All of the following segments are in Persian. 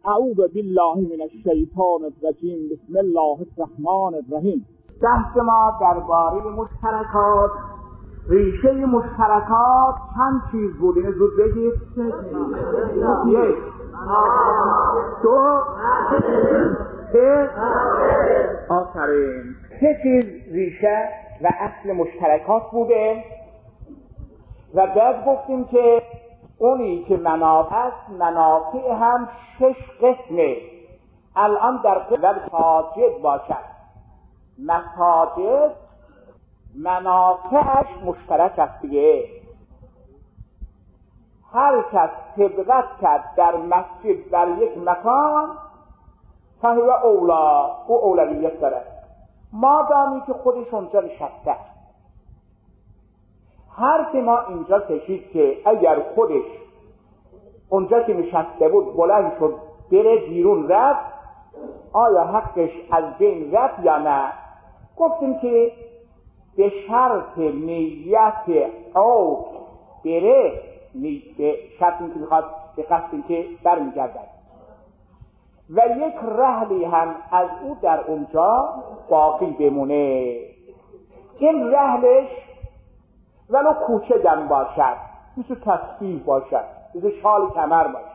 اعوذ بالله من الشیطان الرجیم. بسم الله الرحمن الرحیم. بحث ما درباره مشترکات، ریشه مشترکات چند چیز بود؟ اینه زود بگید. یک، دو، سه. آفرین. سه چیز ریشه و اصل مشترکات بوده و بعد گفتیم که اونی که منافع است، منافع هم 6 قسمه. الان در قبل مساجد باشد، مساجد منافعش مشترک است دیگه. هر کس سبقت کرد در مسجد در یک مکان فهو اولا، او اولویت داره مادامی که خودش اونجا نشسته. هر که ما اینجا کشید که اگر خودش اونجا که نشسته بود بلند شد بره بیرون رفت، آیا حقش از بین رفت یا نه؟ گفتیم که به شرط نیت او بره، به شرط این که میخواد به قصد این که برمیگردد و یک رحلی هم از او در اونجا باقی بمونه. این رحلش ولو کوچکم باشد، مثل تسبیح باشد، مثل شال کمر باشد.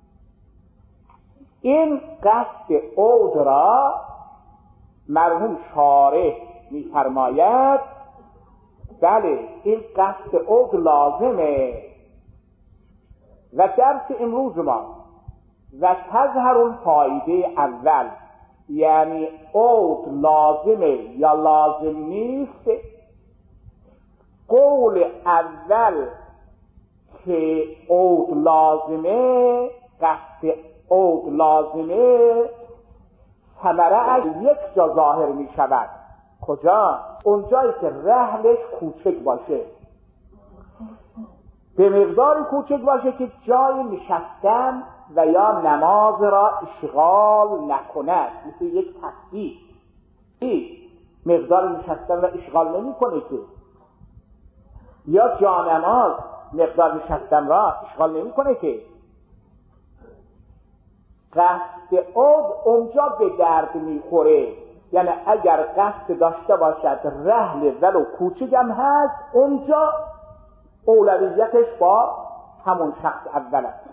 این قصد عود را مرحوم شارح می‌فرماید بله این قصد عود لازمه و درس امروز ما و تظهر اون فایده اول، یعنی عود لازمه یا لازم نیست. قول اول که عود لازمه، قصد عود لازمه، ثمره از یک جا ظاهر می شود. کجا؟ اونجایی که رحلش کوچک باشه، به مقدار کوچک باشه که جای نشستن و یا نماز را اشغال نکند. مثل یک تسبیح مقدار نشستن را اشغال نمی کنه که، یا جانماز مقدار نشستن را اشغال نمی کنه که. قصد عود اونجا به درد میخوره، یعنی اگر قصد داشته باشد رحل ولو کوچکم هست، اونجا اولویتش با همون شخص اول است.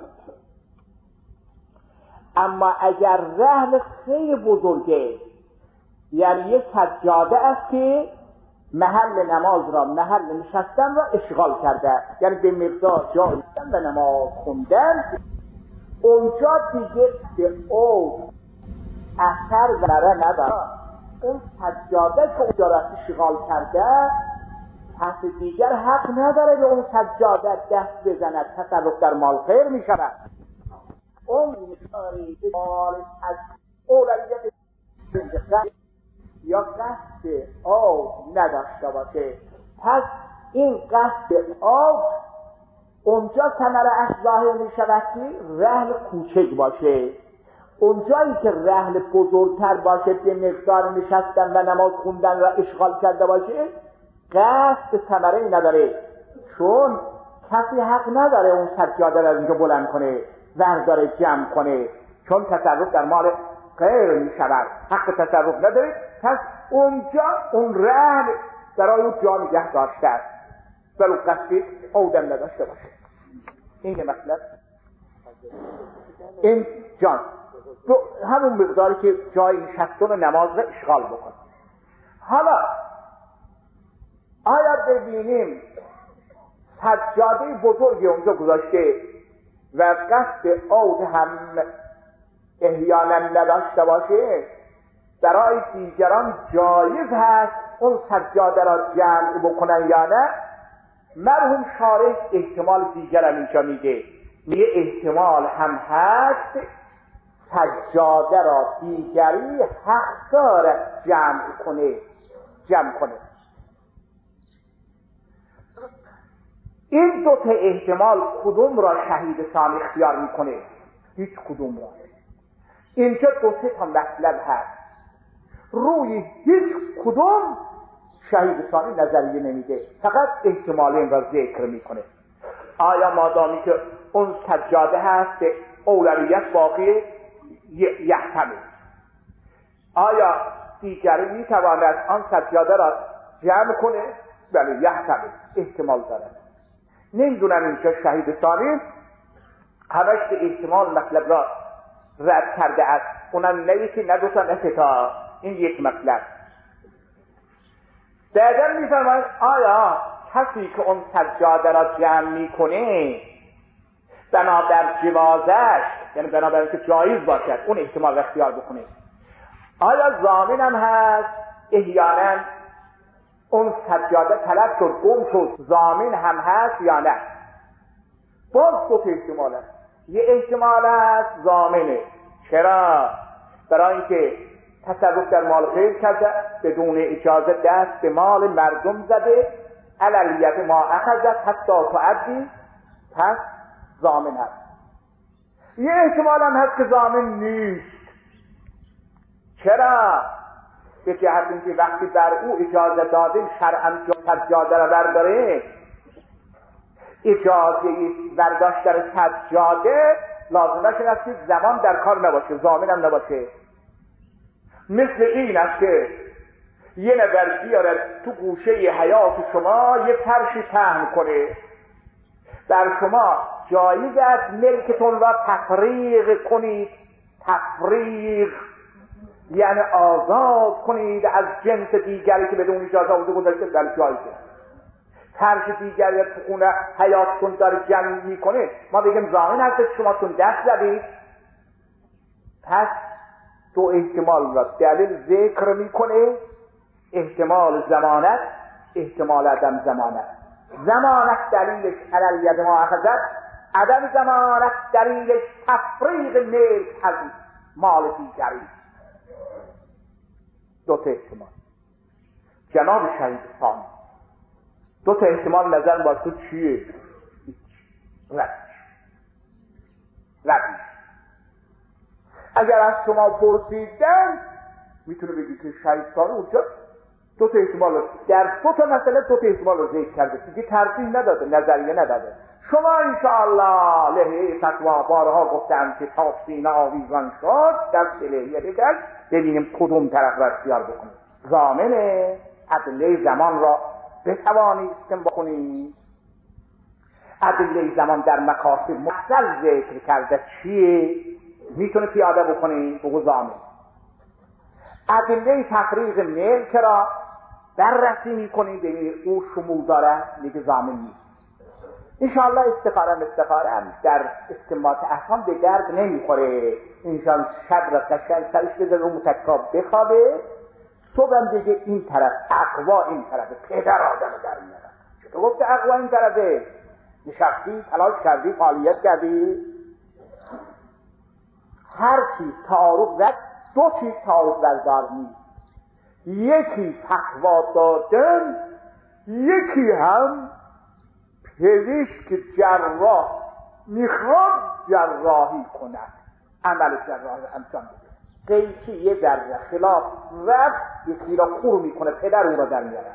اما اگر رحل خیلی بزرگه، یعنی یک سجاده است که محل نماز را، محل نشستن را اشغال کرده، یعنی به مقدار جا نشستن و نماز خوندن، اونجا دیگه به او اثر و نره نداره. اون سجاده که اونجا را اشغال کرده، پس دیگر حق نداره به اون سجاده دست بزند، تصرف در مال خیر می شود. اون مشاری به مال از اولویت یا قصد آب نداشته باشه. پس این قصد آب اونجا ثمره اش ظاهر می شود که رحل کوچک باشه. اونجایی که رحل بزرگتر باشه، به مقدار نشستن و نماز خوندن را اشغال کرده باشه، قصد ثمره نداره، چون کسی حق نداره اون سجاده را از اینجا بلند کنه ورداره جمع کنه، چون تصرف در مال غیر می شود، حق تصرف نداره. پس اونجا اون رحل برای اون جا نگه داشته است ولو قصد عودم نداشته باشه. این که مطلب این جان همون مقداری که جای نشستن و نماز را اشغال بکن. حالا آیا ببینیم سجاده بزرگی اونجا گذاشته و قصد عود هم احیانا نداشته باشه، برای دیگران جایز هست اون سجاده را جمع بکنن یا نه؟ مرحوم شارح احتمال دیگر هم اینجا میگه احتمال هم هست سجاده را دیگری حق دارد جمع کنه. این دو تا احتمال کدوم را شهید ثانی اختیار میکنه؟ هیچ کدوم را. اینجا دو تا مطلب هست، روی هیچ کدوم شهید ثانی نظریه نمیده، فقط احتمال این را ذکر میکنه. آیا مادامی که اون سجاده هست اولویت باقیه؟ یحتمل، آیا دیگری میتواند آن سجاده را جمع کنه؟ بله یحتمل، احتمال دارد. نمیدونم اینجا شهید ثانی همش به احتمال مطلب را رد کرده است، اونم نه یکی نه دو تا نه سه تا، این یک مطلب. بعدم میفرماید آیا کسی که اون سجاده را جمع میکنه بنابر جوازش، یعنی بنابر اینکه جایز باشد اون احتمال را اختیار بکنه، آیا ضامن هم هست؟ احیانا اون سجاده تلف شد گم شد، ضامن هم هست یا نه؟ باز دو احتمال هست. یه احتمال هست ضامنه. چرا؟ برای اینکه تصرف در مال غیر کرده، بدون اجازه دست به مال مردم زده، علیت ما اخذت حتی تعدی، پس ضامن هست. یه احتمال هم هست که ضامن نیست. چرا؟ به جهت اینکه وقتی بر او اجازه دادیم شرعاً سجاده را برداره، اجازه برداشتن سجاده لازمش این است که زمان در کار نباشه، ضامن هم نباشه. مثل این است که یه نفر بیاره تو گوشه حیات شما یه فرشی پهن کنه، در شما جایز است ملکتون را تفریق کنید، تفریق یعنی آزاد کنید از جنس دیگری که بدون اجازه آمده گذاشته، در جایزه. فرش دیگری تو خونه حیاتتون داره جمع میکنه، ما بگیم ضامن هست شما تون دست زدید. پس دو احتمال را دلیل ذکر میکنه، احتمال ضمانت، احتمال عدم ضمانت. ضمانت دلیلش علیت ما اخذت، عدم ضمانت دلیلش تفریق ملک از مال دیگری. دو تا احتمال. جناب شهید ثانی دو تا احتمال نظر با تو چیه؟ ردیش. اگر از شما پرسیدن میتونه بگی که شهید ثانی اونجا دو تا احتمال رو در دو تا مسئله دو تا احتمال رو ذکر کرده، دیگه ترجیح نداده، نظریه نداده. شما انشاءالله لحیه فتوا بارها گفتم که تا سینه آویزان شد در لحیه دیگر ببینیم کدوم طرف را اختیار بکنیم. ضامن ادله زمان را بتوانی استنباط کنی. ادله زمان در مقاصد مفصل ذکر کرده چیه؟ میتونه پیاده بکنی بگو ضامن. ادله تفریق ملک را بررسی میکنی ببینی او شمول داره، میگه ضامن نیست. انشاءالله استخاره در استنباط احکام به درد نمیخوره. انشاءالله شب را قشنگ سرش بذاره رو متکا بخوابه، صبح هم دیگه این طرف اقوا این طرفه، پدر آدم در میارن. چطور گفته اقوا این طرفه؟ نشستی، تلاش کردی، فعالیت کردی. هر چیز تعارض زد، دو چیز تعارض بردار نیست، یکی تقوا دادن، یکی هم پزشک جراح میخواد جراحی کند، عمل جراحی انجام بده. قیچی یه ذره خلاف رفت یکی را خور میکنه، پدر او را در میاره.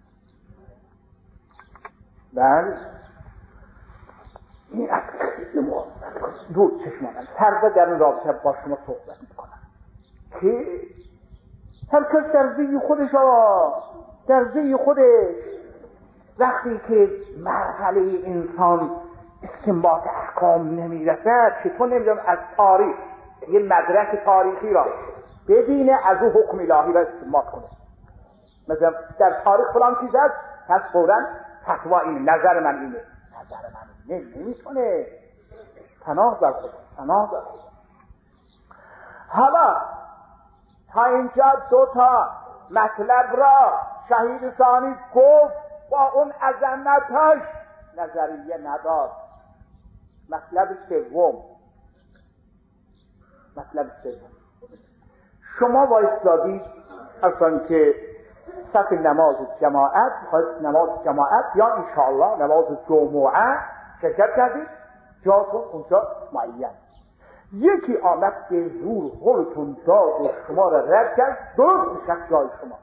بله این از خیلی مواظبت کنید. دور چشمانم فردا در این رابطه با شما صحبت میکنم که هر کس در زی خودش در زی خودش. وقتی که مرحله انسان استنباط احکام نمیرسد، چطور نمیدونم از تاریخ یه مدرک تاریخی را ببینه، از او حکم الهی را استنباط کنه. مثلا در تاریخ فلان چیز هست، پس فوراً فتوا اینه، نظر من اینه، نظر من اینه. نمیتونه. پناه در خود، پناه در خود. حالا تا اینجا دو تا مطلب را شهید ثانی گفت، با اون عظمتش نظریه نداد. مطلب سوم شما وایستادید اصلا که صف نماز جماعت، نماز جماعت یا انشاءالله نماز جمعه شرکت کردید، جاتون اونجا معین. یکی آمد به زور هلتون داد و شما را رد کرد، درست میشد جای شما.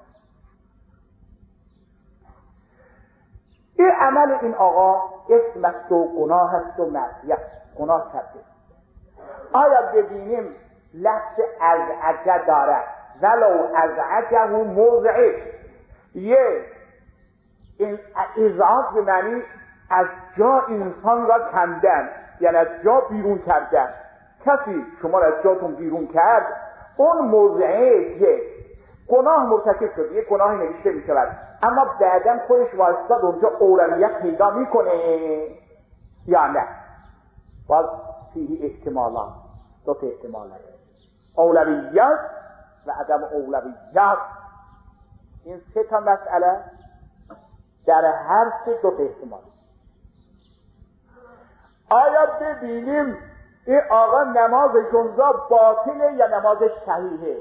این عمل این آقا اسم است و گناه است و معصیت، گناه کرده. آیا ببینیم لفظ ازعج دارد، ولو ازعجه موضعش. یه این ازعاج به معنی از جا انسان را کندن، یعنی از جا بیرون کردن. کسی شما را از جاتون بیرون کرد، اون موضعه که گناه مرتکب شد، یه گناهی نوشته می شود، اما بعداً خودش واسطاد اونجا اولویت پیدا میکنه یا نه. باز فیه احتمالات، دو تا احتمالات، اولویت و عدم اولویت. این سه تا مسئله در هر سه دو تا احتمال. آیا ببینیم این آقا نمازشون را باطله یا نمازش صحیحه؟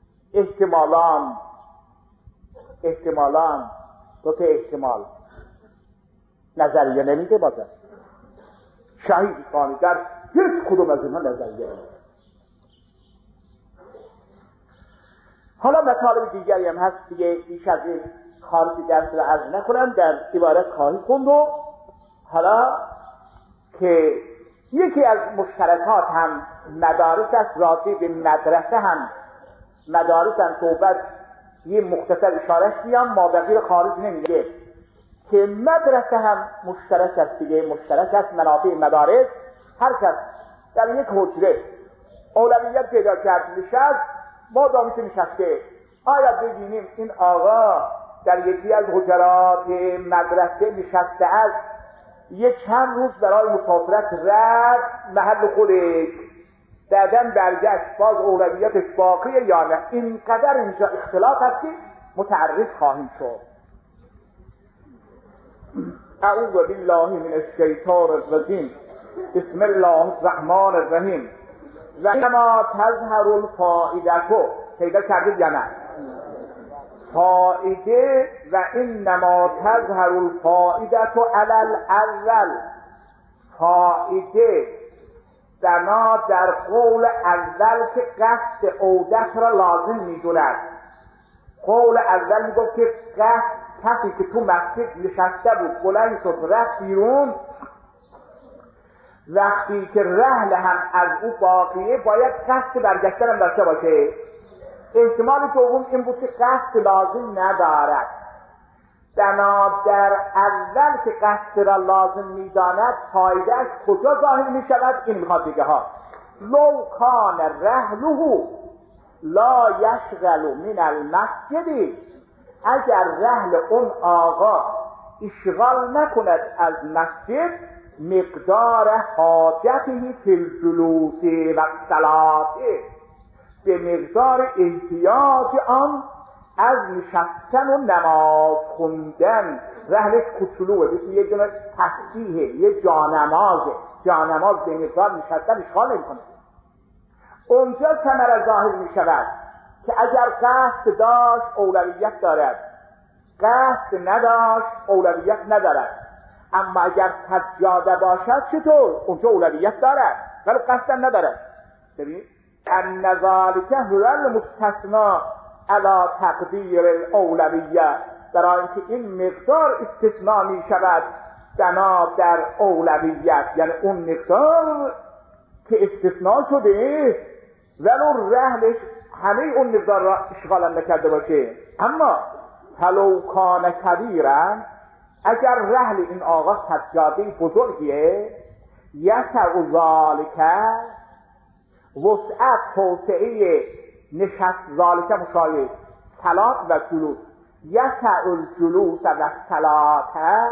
احتمالان دو تا احتمال. نظریه نمیده بازم، شهید خانی در هیچ کدوم از اینها نظریه نمیده. حالا مطالب دیگری هم هست دیگه، بیش از این خارجی درس رو عرض نکنم، در عبارت خواهی خوند. و حالا که یکی از مشترکات هم مدارس است، راضی به مدرسه هم مدارس هم صحبت یه مختصر اشارش بیام، ما بقیه خارج نمیگه که مدرسه هم مشترک است دیگه، مشترک است منافع مدارس. هر کس در یک حجره اولویت پیدا کرد نشست، ما دامیش نشسته، آیا ببینیم این آقا در یکی از حجرات مدرسه نشسته است، یه چند روز برای مسافرت رفت محل خودش، بعداً برگشت، باز اولویتش باقیه یا نه؟ اینقدر اینجا اختلاف هست که متعرض خواهیم شد. اعوذ بالله من الشیطان الرجیم، بسم الله الرحمن الرحیم. و انما تظهر الفائده، پیدا کردید یا نه؟ فائده و انما تظهر الفائده علی الاول. فائده بنا در قول اول که قصد عودت را لازم می‌داند. قول اول میگفت که قصد، کسی که تو مسجد نشسته بود بلند شد رفت بیرون، وقتی که رحل هم از او باقیه باید قصد برگشتن هم داشته باشه. احتمال دوم این بود که قصد لازم ندارد. بنا در اول که قصد را لازم میداند، فایدهش کجا ظاهر میشود؟ این میخواد بگه ها لو کان رحله لا یشغل من المسجد، اگر رحل اون آقا اشغال نکند از مسجد، مقدار حاجته فی الجلوس و الصلاة، به مقدار احتیاج آن از نشستن و نماز خوندن. رحلش کوچولوه، مثل یه دونه تسبیحه، یه جانمازه. جانماز به مقدار نشستن اشغال نمی‌کنه. اونجا ثمره ظاهر می‌شود که اگر قصد داشت اولویت دارد، قصد نداشت اولویت ندارد. اما اگر سجاده باشد چطور؟ اونجا اولویت دارد ولی قصد ندارد. ببینید ان ذلک هو المستثنى علی تقدیر الاولویه، برای اینکه این مقدار استثناء می شود بنا در اولویت، یعنی اون مقدار که استثناء شده ولو رحلش همه اون مقدار را اشغال نکرده باشه. اما فلو کان کبیرا، اگر رحل این آقا سجاده بزرگیه، یسع ذالک، وسعت توسعه نشست، ذالک مشایع صلات و جلوس، یسع الجلوس و صلات،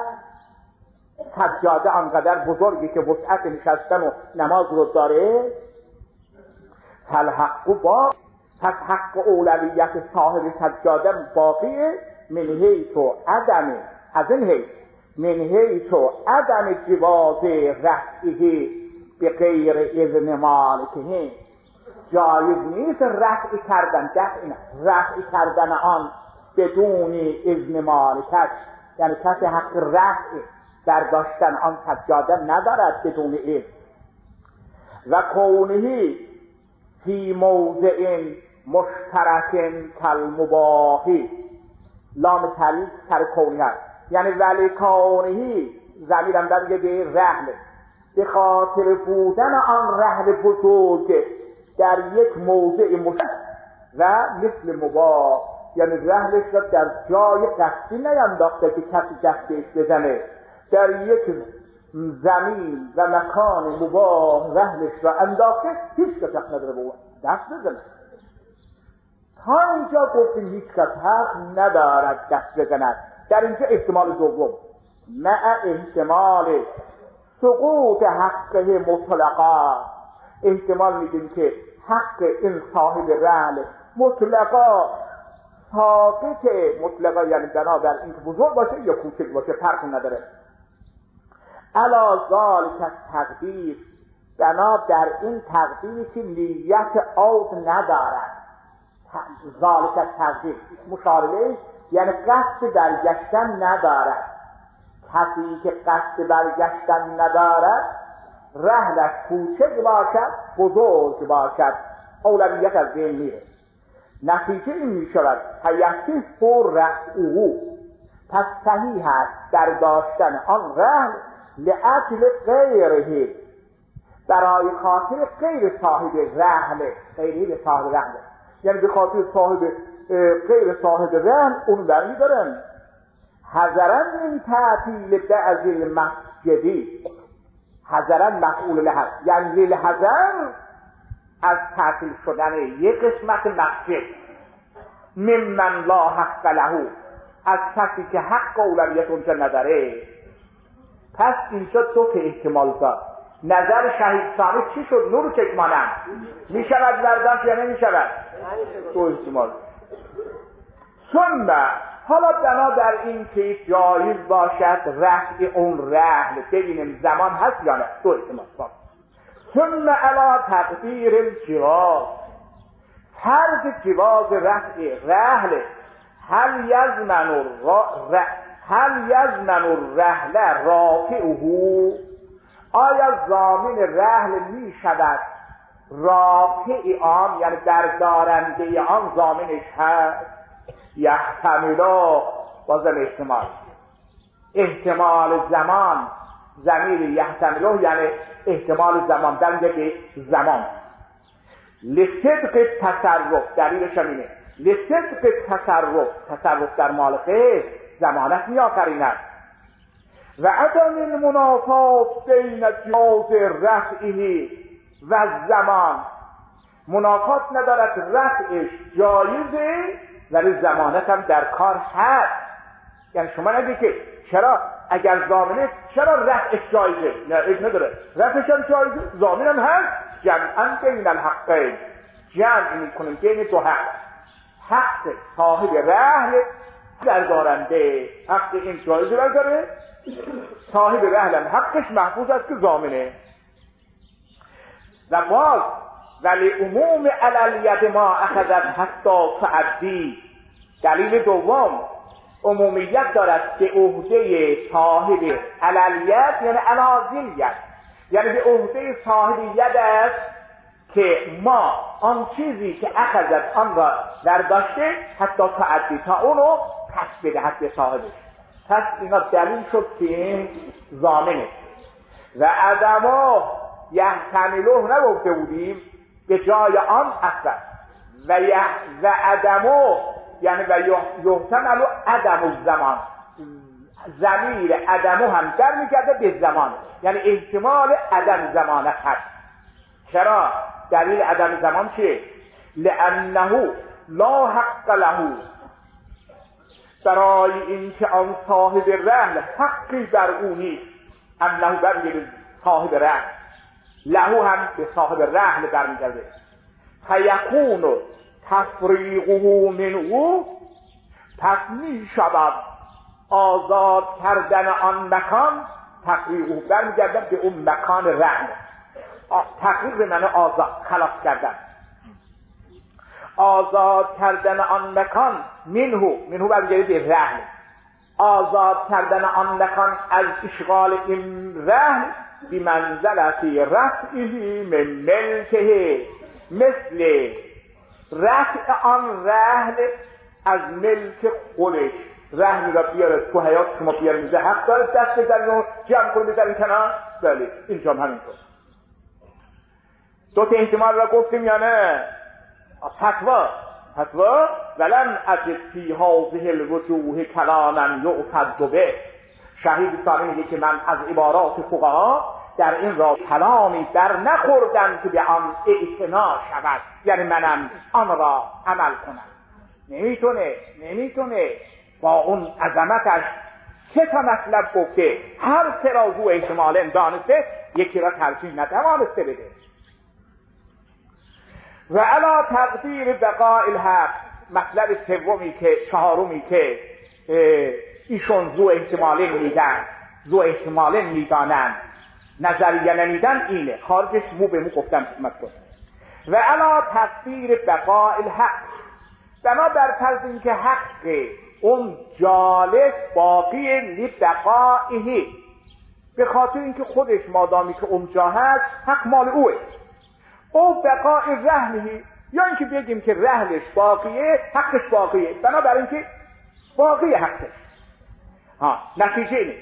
سجاده آنقدر بزرگی که وسعت نشستن و نماز رو داره. فالحق با، پس حق اولویت صاحب سجاده باقیه. من حیث و عدم، از این حیث من حیث و عدم جواز رفعه به غیر اذن مالکه، جایز نیست رفع کردن، رفع کردن آن بدون اذن مالکش، یعنی کسی حق رفع برداشتن آن سجاده ندارد بدون اذن. و کونه فی موضع مشترک کالمباحی، لام تعلیل سر کونی هست، یعنی ولی کونهی ضمیرم در میگه به رحل، به خاطر بودن آن رحل بزرگ در یک موضع مشخص و مثل مباح، یعنی رحلش را در جای قصدی نینداخته که کسی دستش بزنه، در یک زمین و مکان مباح رحلش را انداخته، هیچ کس حق نداره به اون دست بزنه. تا اینجا گفتیم هیچ کس حق ندارد دست بزند. در اینجا احتمال دوم مع احتمال سقوط حقه مطلقا، احتمال میدیم که حق این صاحب رحل مطلقا ساقط، مطلقا یعنی بنابر این که بزرگ باشه یا کوچک باشه فرق نداره. علی ذالک تقدیر، بنابر این تقدیری که نیت عود ندارد. ذالک تقدیر مشارله یعنی قصد برگشتن ندارد. کسی که قصد برگشتن ندارد، رحلش کوچک باشد بزرگ باشد، اولویت از بین میره. نتیجه این میشود حیثی فور رفعه، پس صحیح است در داشتن آن رحل لأجل غیره، برای خاطر غیر صاحب رحل، غیر صاحب رحل، یعنی به خاطر غیر صاحب رحل اون برمی دارن. حذرا من تعطیل بعض المسجدی، حذرا مفعول له، یعنی للحذر از تعطیل شدن یک قسمت مسجد، ممن لا حق له، از کسی که حق اولویت اونجا نداره. پس اینجا دو تا احتمال داد. نظر شهید ثانی چی شد؟ نور چشمانم میشود برداشت یا نمیشود؟ دو احتمال. ثم حالا بنابر این که جایز باشد رفع اون رحل، ببینیم زمان هست یا نه. دو احتمال. ثم علی تقدیر الجواز، فرض جواز رفع رحل، هل یضمن الرحل رافعه، آیا ضامن رحل می شود رافع آن، یعنی بردارنده آن ضامنش هست؟ یحتملا، بازم احتمال زمان، ضمیر یحتملا یعنی احتمال زمان، در اینجا زمان. لصدق تصرف، دلیلش اینه، لصدق تصرف در مال غیر ضمانت میآفریند. و عدم المنافات بین جواز رفعه و زمان، منافات ندارد، رفعش جایزه ولی ضمانت هم در کار هست. یعنی شما نگید که چرا اگر ضامنه چرا رفعش جایزه، نه ایش نداره، رفعش هم جایزه، ضامن هم هست. جمعا بین الحقین، جمع میکنیم بین دو حق، حق صاحب رحل بردارنده حق این جایزه برداره، صاحب رحل هم حقش محفوظ است که ضامنه. و باز ولی عموم علالید ما اخذت حتی تعدی، دلیل دوم عمومیت دارد که عهده صاحب علالید یعنی علازیت، یعنی به عهده صاحبیت است که ما آن چیزی که اخذت آن را برداشته حتی تعدی، تا اونو پس بدهد به صاحبش. پس اینا دلیل شد که این ضامنه. و عدمو یحتملوه نگفته بودیم، به جای آن اصلا و عدمو یعنی و یحتملو عدم الزمان، ضمیر عدمو هم در میکرده به زمان، یعنی احتمال عدم زمانه هست. چرا؟ دلیل عدم زمان چیه؟ لانه لا حق له، برای اینکه آن صاحب رحل حقی بر او نیست. انه برمیگرده صاحب رحل، له هم به صاحب رحل برمیگرده. فیکون تفریقه منه، پس می شود آزاد کردن آن مکان، تفریقه برمیگرده به اون مکان رحل. تفریق به معنی آزاد، خلاص کردن، آزاد کردن آن مکان، منه برمیگرده به رحل، آزاد کردن آن مکان از اشغال این رحل بمنزلتی رفعه من ملکه، مثل رفع آن رحل از ملک خودش. رحل را بیاره تو حیات شما بیاره میزه، حق داره دست بزنید و جمع کنید بزنید کنار. بله اینجا هم همینطور. دو تا احتمال را گفتیم یا نه؟ فتوا ولن اجد فی هذه الوجوه کلاما یعتد به. شهید ثانی میگه که من از عبارات فقها در این را کلامی در نخوردم که به آن اعتنا شود، یعنی منم آن را عمل کنم. نمیتونه با اون عظمتش سه تا مطلب گفته، هر سه را رو احتمالاً دانسته، یکی را ترجیح نتوانسته بده. و علا تقدیر بقاء الحق، مطلب سومی که چهارمی که ایشون ذو احتمالاً میدانن، نظریه نمیدن، اینه خارجش مو به مو گفتم خدمت کنم. و علا تقدیر بقاء الحق، بنابر فرض اینکه حق اون جالس باقی لبقائه، به خاطر اینکه خودش مادامی که اونجا هست حق مال اوه، او بقاء رهنه، یا اینکه بگیم که رهنش باقیه حقش باقیه، بنابراین که باقی حقش. نتیجه اینه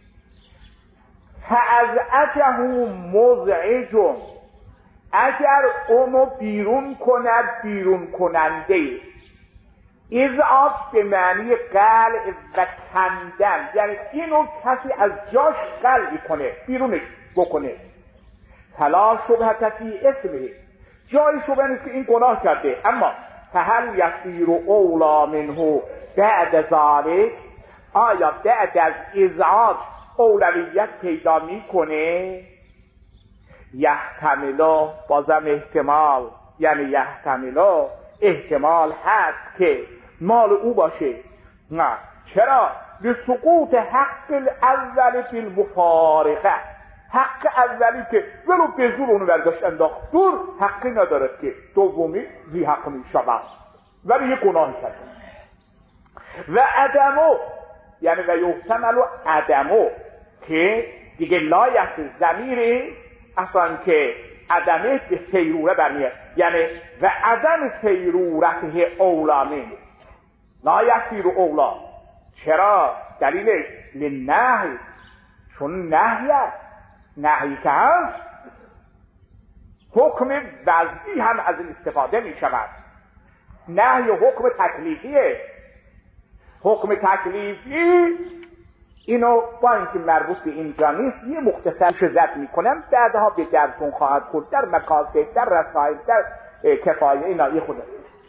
فازعجه مزعج، اگر اونو بیرون کننده، ازعاج به معنی قلع و کندن، یعنی اینو کسی از جاش قلع کنه، بیرونش بکنه. فلا شبهة فی اسمه، جای شبهه نیست که این گناه کرده، اما فهل یصیر اولا منه بعد ذلک، آیا بعد از ازعاج اولویت پیدا میکنه؟ یحتمل، بازم احتمال، یعنی یحتمل، احتمال هست که مال او باشه. نه، چرا؟ لسقوط حق الاول فی المفارقه، حق اولی که ولو به زور اونو برداشت انداخت دور، حقی ندارد که دومی زی حق می شود، ولی یه گناهی کرده. و عدمو، یعنی و یحتمل عدمو، که دیگه لایت ضمیری اصلا که عدمه به سیروره برمیاد، یعنی و عدم سیرورته اولا منه، لا یسیر اولا. چرا؟ دلیلش لنهی، چون نهی که هست حکم وضعی هم از این استفاده می شود. نهی حکم تکلیفیه. حکم تکلیفی اینو با اینکه مربوط به اینجا نیست یه مختصرش زد میکنم، بعدها به درتون خواهد خورد، در مکاتب، در رسائل، در کفایه، اینا یه خود.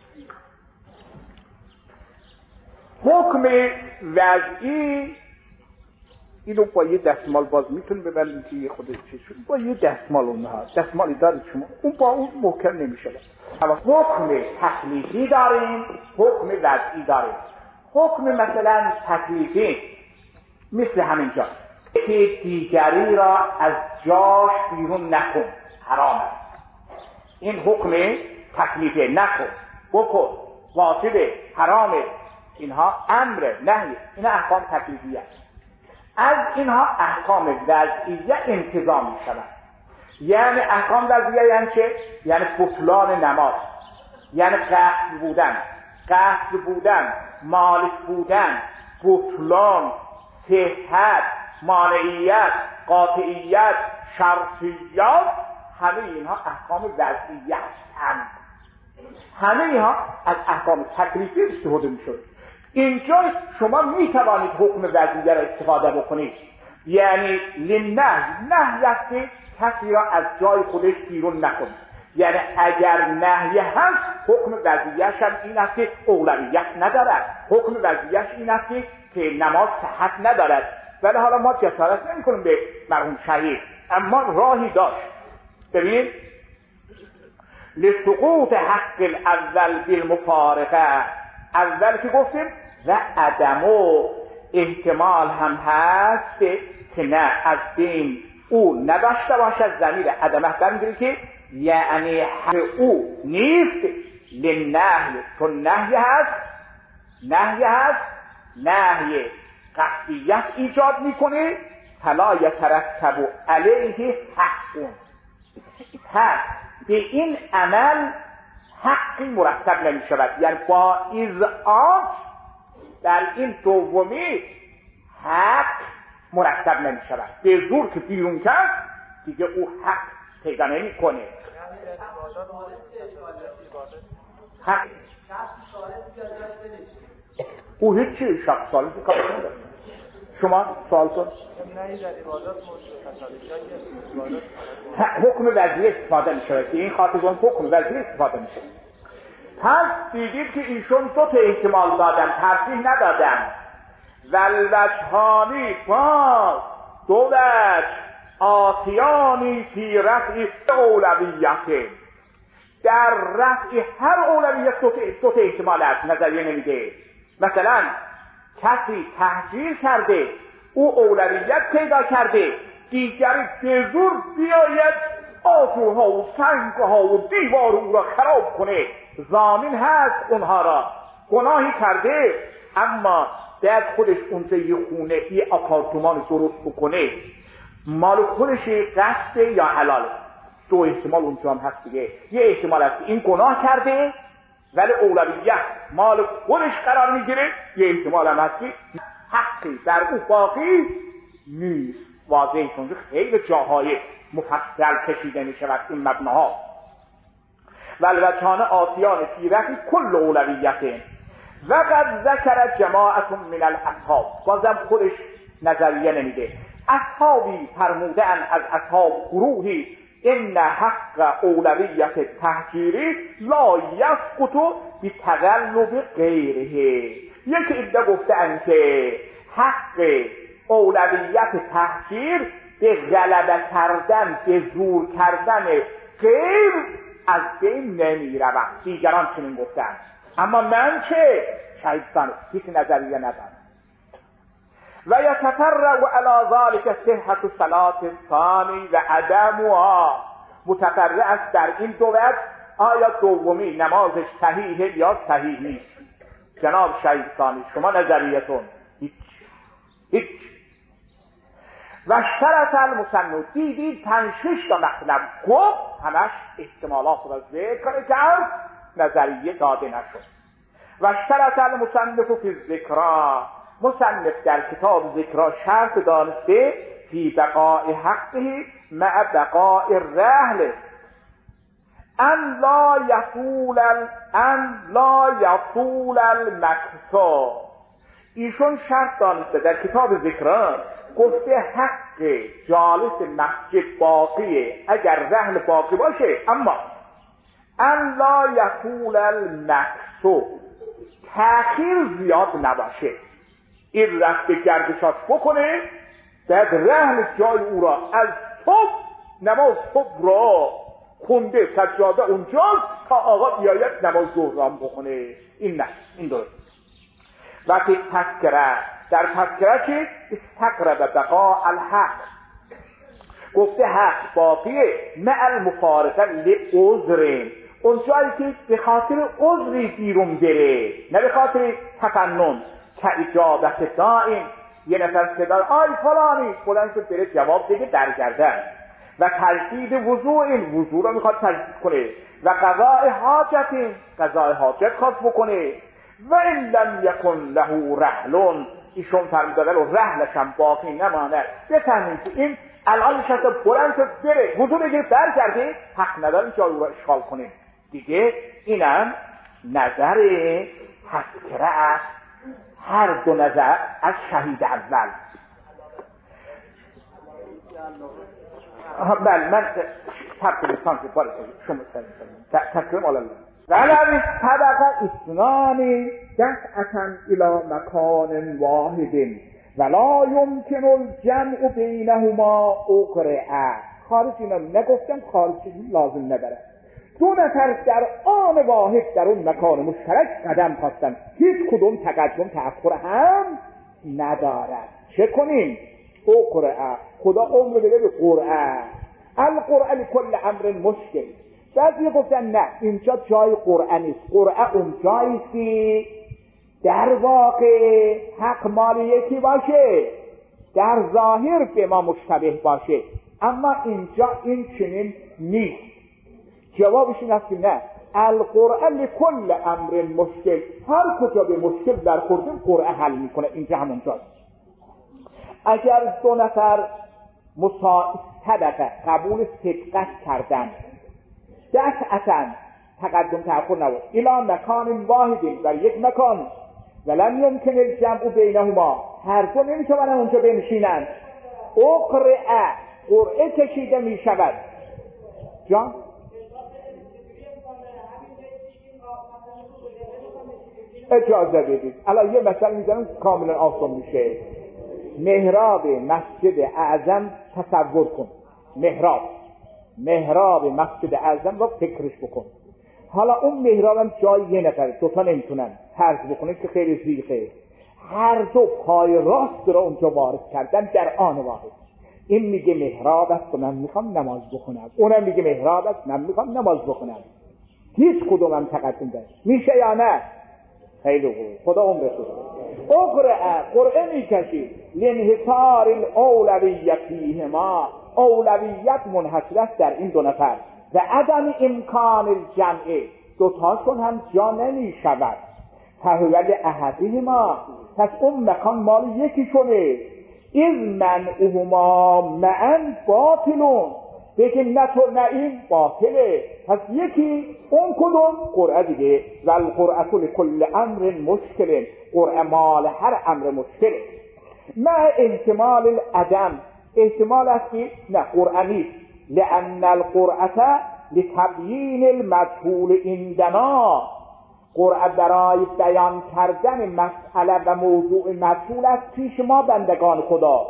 حکم وضعی اینو با یه دستمال باز میتونی ببرید که یه خود چیز شد، با یه دستمال اونها دستمالی دارید شما، اون با اون محکم نمیشه. اما حکم تکلیفی داریم، حکم وضعی داریم. حکم مثلا تکلیفی مثل همینجا که دیگری را از جاش بیرون نکن، حرام است. این حکم تکلیفی، نکن، بکن، واجبه، حرامه، اینها امر، نهی، اینا احکام تکلیفی است. از اینها احکام وضعیه انتظام می شود. یعنی احکام وضعیه یعنی چه؟ یعنی بطلان نماز، یعنی قصد بودن، مالک بودن، بطلان، صحت، مانعیت، قاطعیت، شرطیات، همه اینها احکام وضعیه هستند. همه اینها از احکام تکلیفی استفاده می شود. اینجا شما می توانید حکم وضعیه را استفاده بکنید، یعنی نهی است که کسی را از جای خودش بیرون نکنید. یعنی اگر نهی هست حکم وضعیه‌اش هم این است که اولویت ندارد، حکم وضعیه‌اش این است که نماز صحت ندارد. ولی حالا ما جسارت نمی‌کنیم به مرحوم شهید، اما راهی داشت. ببین لسقوط حق الاول بالمفارقه، اول که گفتیم و عدمو احتمال هم هست که نه از بین او نداشته باشد، ضمیر عدمه برمی‌گیره که یعنی حق او نیست. لنهی، چون نهی هست نهی قطعیت ایجاد میکنه. فلا یترتب علیه حق، پس به این عمل حقی مرتب نمی شود، یعنی با ازعاج در این دومی حق مرتب نمی شود. به زور که بیرون کرد دیگه او حق پیدا نمی کنه. حق او هیچی شخص ثالثی کار نداره. شما سوال کن. حکم وضعی استفاده میشه که این خاطران حکم وضعی استفاده میشه. پس دیدید که ایشون دو تا احتمال دادن، ترجیح ندادن. والوجهانی با دو وجه آتیانی فی رفع اولویت، در رفع هر اولویت دو تا احتمال هست، نظریه نمیده. مثلا کسی تحجیر کرده، او اولویت پیدا کرده، دیگری به زور بیاید آجرها و سنگها و دیوار او را خراب کنه، ضامن هست اونها را. گناهی کرده اما باید خودش اونجا یه خونه یه آپارتمان درست بکنه، مال خودش قصده یا حلاله. دو احتمال اونجا هم هست دیگه. یه احتمال هست این گناه کرده ولی اولویت مال خودش قرار میگیره، یه احتمال هم هست که حقی در او باقی نیست. واضحه چون خیلی جاهای مفصل کشیده می شود این مبناها. والوجهان آتیان فی رفع کل اولویت و قد ذکر جماعت من الاصحاب، بازم خودش نظریه نمیده. اصحابی فرمودن از اصحاب گروهی ان حق اولویت تحجیری لا یسقط بتغلب غیره. یکی عده گفتن که حق اولویت تحجیر به غلبه کردن، به زور کردن غیر از بین نمی رود. دیگران چنین گفتن، اما من چه شایستان هیچ نظریه ندارم. و یتفرع علی ذلک صحت صلاة الثانی و عدمها، متفرع است در این دو وجه آیا دومی نمازش صحیحه یا صحیح نیست. جناب شایستانی شما نظریتون هیچ. و شرط المصنف، دیدید 5-6 تا مطلب گفت، همش احتمالات را ذکر کرد، نظریه داده نشد. و شرط المصنف فی ذکرا، مصنف در کتاب ذکرا شرط دانسته فی بقاء حقه مع بقاء الرحل ان لا یطول المکث. ایشون شرط دانسته در کتاب ذکرا، گفته حق جالس مسجد باقیه اگر رحل باقی باشه، اما ان لا یطول المکث، تأخیر زیاد نباشه. این رفته گردشات بکنه، بعد رحل جای او را از صبح نماز صبح را خونده، سجاده اونجاست تا آقا بیاید نماز ظهر بکنه. این نه، این درست. وقتی تذکره، در تذکره که استقرب بقاء الحق، گفته حق باقیه مع المفارقه لعذر، اون جایی که به خاطر عذری بیرون بره، نه به خاطر تفنن. که اجابت دائم، یه نفر صدا آی فلانی فلان شد بره جواب بده برگردن. و تجدید وضوع را میخواد تجدید کنه. و قضاء حاجت، قضاء حاجت خواست بکنه. و ان لم یکن له رحل، ایشون فرمودن و رحلش هم باقی نمانه، بفهمید که این الان نشسته بلند شد بره وضوع بگیره برگرده، حق نداره جای رو اشغال کنه دیگه. اینم نظر تذکره است، هر دو نظر از شهید اول. بله من تبت لسان که باره شما تکرم الله ولو طبق اثنان دفعتا الى مکان واحد ولا یمکن الجمع بینهما اقرعه. خارج اینا نگفتم، خارج لازم نداره. دو نفر در آن واحد در اون مکان مشترک قدم خواستن، هیچ کدوم تقدم تأخر هم ندارد. چه کنیم؟ اقرعه، خدا عمر بده به قرعه. القرعه لکل امر مشکل. بعضی گفتن نه اینجا جای قرعه نیست، قرعه اون جایی که در واقع حق مال یکی باشه، در ظاهر به ما مشتبه باشه، اما اینجا این چنین نیست. جوابش این است که نه، القرعه لکل امر مشکل، هر کجا به مشکل در خوردیم قرعه حل میکنه، اینجا همونجاست. اگر دو نفر طبقه قبول صدقت کردن، دفعتاً تقدم تأخر نبود الی مکان واحدی در یک مکان ولن یمکن الجمع بینهما هر دو نمیتونن اونجا بنشینن قرعه کشیده میشود جان اجازه بدید الان یه مثال میزنم کاملا آسان میشه محراب مسجد اعظم تصور کن محراب مسجد اعظم رو فکرش بکن حالا اون محراب هم جای یه نفره دوتا نمیتونن فرض بکنید که خیلی زیخه هر دو پای راست رو اونجا وارد کردن در آن واحد این میگه محراب است و من میخوام نماز بخونم اونم میگه محراب است من میخوام نماز بخونم هیچ کدوم هم تقدم داره میشه یا نه خیلی خوب خدا عمرت بده قرعه میکشید لانحصار الاولویت فیهما اولویت منحصر است در این دو نفر و عدم امکان الجمع دوتاشون هم جا نمیشود فهو لاحدهما پس اون مکان مال یکیشونه اذ منعهما معا باطلون بگه نه تو نه این باطله پس یکی اون کدوم قرعه دیگه و القرعه لکل امر مشکل قرعه مال هر امر مشکل مع احتمال العدم احتمال است که نه قرعه نیست لان القرعه لتبیین المجهول عندنا قرعه برای بیان کردن مسئله و موضوع مجهول است پیش ما بندگان خدا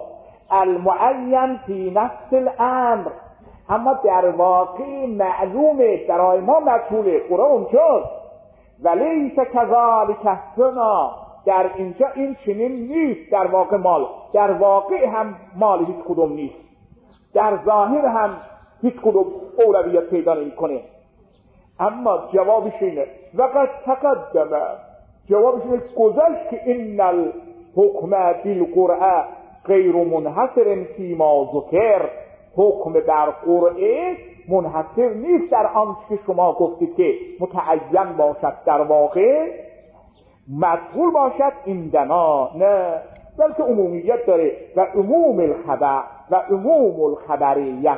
المعین فی نفس الامر اما در واقع معلومه برای ما مجهوله قرعه اونجاست ولیس کذالک هنا در اینجا این چنین نیست در واقع مال در واقع هم مال هیچ کدوم نیست در ظاهر هم هیچ کدوم اولویت پیدا نمی‌کنه اما جوابش اینه وقد تقدم جوابش اینه گذشت که این الحکم بالقرعه غیر منحصر فیما ذکر حکم بر قرعه منحصر نیست در آنچه که شما گفتید که متعین باشد در واقع مجهول باشد عندنا نه بلکه عمومیت داره و عموم الخبر و عموم الخبریت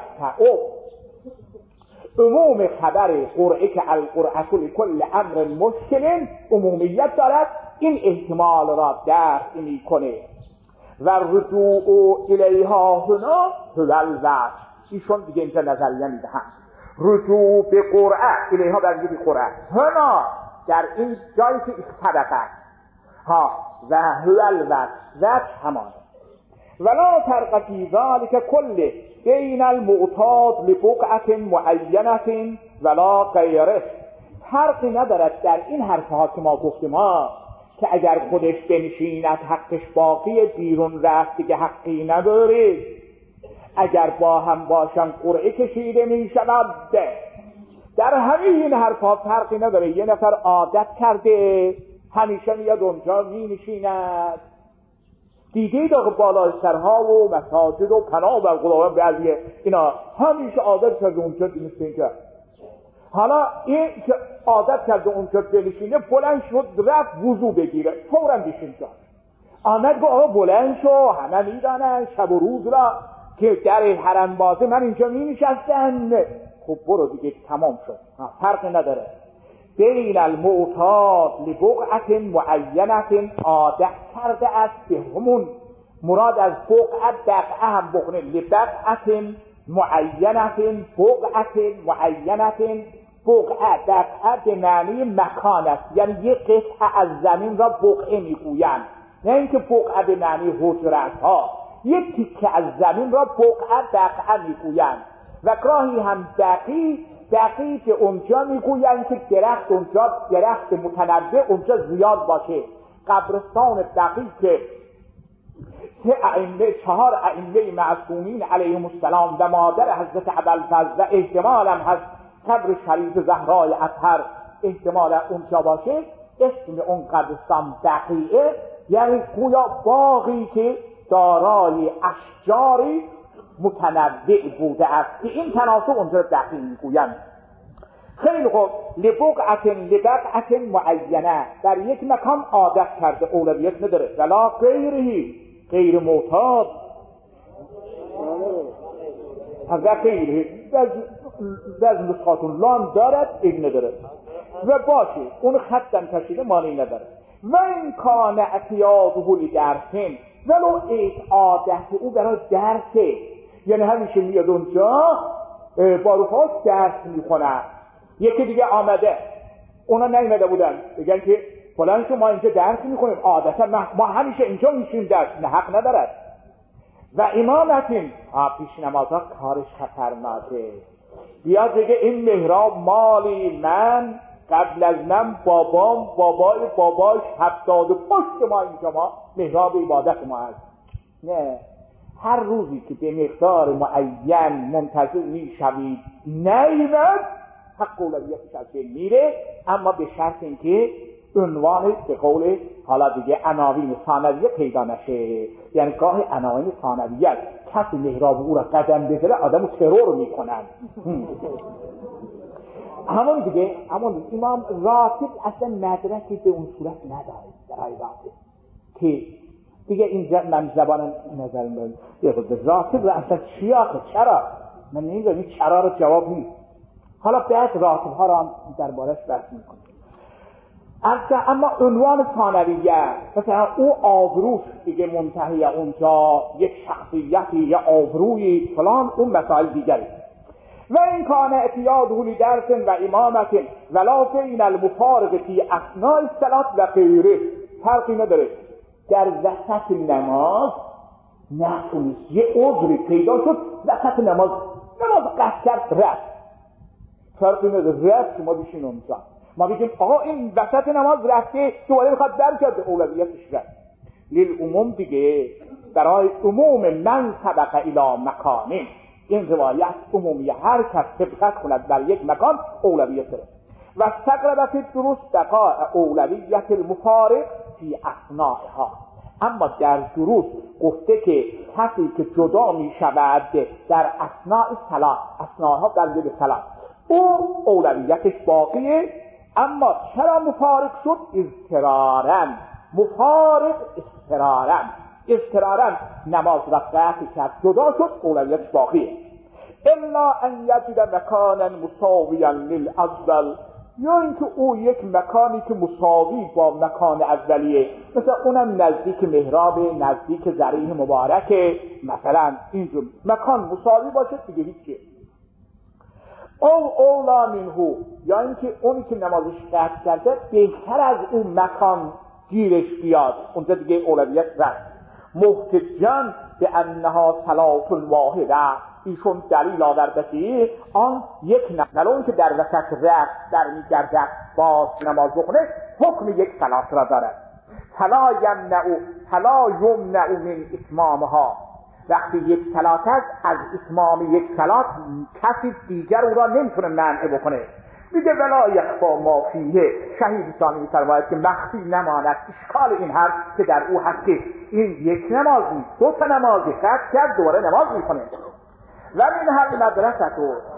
عموم خبر قرعه که القرعه لکل امر مشکل عمومیت دارد این احتمال را درک میکنه و رجوع الیها هنا هو الوجه ایشون دیگه اینجا نظریه میدهن رجوع به قرعه الیها برگردی قرعه هنا در این جایی که اختبقه ها و هو الوجه وجه همان ولا فرق فی ذلک کله بین المعتاد لبقعت معینت ولا غیره فرقی ندارد در این حرفها که ما گفتیم که اگر خودش بنشیند حقش باقی بیرون رفت دیگه حقی نداره اگر با هم باشن قرعه کشیده می شود در همه این حرفها فرقی نداره یه نفر عادت کرده همیشه میاد اونجا می نشیند دیگه داغ بالای سرها و مساجد و پناه بر خداوند بعضیه اینا همیشه عادت کرده اونجا بنشینه حالا این که عادت کرده اونجا بنشینه بلند شد رفت وضو بگیره فوراً بشین جا آمد گفت آقا بلند شو همه میدانن شب و روز را که در حرم بازه من اینجا می نشستم خب برو دیگه تمام شد فرق نداره بین المعتاد لبقعت معینت عادت کرده است به همون مراد از بقعت بقعه هم بخونه لبقعت معینت بقعت معینت بقعه به معنی مکان است یعنی یک قطعه از زمین را بقعه میگویند نه اینکه بقعه به معنی حجرت ها یک تیکه از زمین را بقعه میگویند و گاهی هم دقیق که اونجا میگویند که درخت اونجا درخت متنوع اونجا زیاد باشه قبرستان دقیق که چهار ائمه معصومین علیهم السلام و مادر حضرت ابوالفضل و احتمال هم هست قبر شریف زهرای اطهر احتمال اونجا باشه اسم اون قبرستان دقیقه یعنی گویا باغی که دارای اشجاری متنوع بوده است که این تناسب اونجا دقیق میگویند خیلی خوب لبقعت معینه در یک مکان عادت کرده اولویت نداره ولا غیر معتاد بعض نسخاتون لام دارد این نداره و باشه اون خطم کشیده معنی نداره. و این کان اعتیاده لدرسین، ولو عادت او برای درسه، یعنی همیشه میاد اونجا با رفاق درس میکنه. یکی دیگه آمده اونا نیومده بودن بگن که فلان ما اینجا درس میکنیم، عادتا ما همیشه اینجا میشیم درس، نه حق ندارد. و امامتین پیش نمازها کارش خطرناکه، بیاد بگه این محراب مالی من، قبل از من بابای باباش 70 پشت ما اینجا ما محراب عبادت ما هست. نه، هر روزی که به مقدار معین منتظر میشوید نیمد حق اولویتش از بین میره، اما به شرط اینکه عنوان به قول حالا دیگه عناوین ثانویه پیدا نشه. یعنی گاه عناوین ثانویه کسی محراب او را قدم بذاره آدمو ترور میکنن. همون دیگه همون امام راتب اصلا مدرکی به اون صورت نداره برای راتب که دیگه این من زبان نظرم دارم یه خود راتب اصلا چرا من نمیدونم این چرا رو جواب نیست. حالا بعد راتب ها را هم دربارش بحث میکنم. اما عنوان ثانویه مثلا او آبروش دیگه منتهی اونجا یک شخصیتی یا آبروی فلان، اون مسائل دیگری. و این کان اعتیاده لدرس و امامت ولا بین المفارق فی اثناء الصلاة و غیره، فرقی نداره در وسط نماز نتونست یه عذری پیدا شد وسط نماز قطع کرد رفت، فرقی نداره رفت شما بیشین اونجا ما بگیم آقا این وسط نماز رفته دوباره میخواد برگرده اولویتش رفت. للعموم دیگه برای عموم من سبق الی مکانین، این روایت عمومی هر کس سبقت کند در یک مکان اولویت داره. و استقربت درست بقاء اولویت المفارق فی اثناءها، اما در دروس گفته که کسی که جدا می شود در اثناء صلات، اثناءها در دل صلات او اولویتش باقیه. اما چرا مفارق شد؟ اضطرارا مفارق، اضطرارا نماز را قطع کرد جدا شد اولویتش باقیه. الا ان یجد مکانا مساویا للاول، یا اینکه او یک مکانی که مساوی با مکان اولیه، مثلا اونم نزدیک محراب، نزدیک ذریح مبارکه، مثلا اینجور مکان مساوی باشه دیگه هیچیه. او اولا منهو، یا اینکه اونی که نمازش قطع کرده بهتر از اون مکان گیرش بیاد، اونجا دیگه اولویت رفت. محتجان به انها صلاة واحده، ایشون دلیل آورده که آن یک نمازی که در وسط رفت در میگرده باز نماز بخونه حکم یک صلات را دارد. فلا یمنع من اتمامها، وقتی یک صلات است از اتمام یک صلات کسی دیگر او را نمیتونه منع بکنه. میگه ولا یخفا ما فیه، شهید ثانی می‌فرماید که مخفی نماند اشکال این حرف که در او هست که این یک نمازی دو تا نمازی قطع کرد دوباره نماز میکنه. و من هر مدرسه تو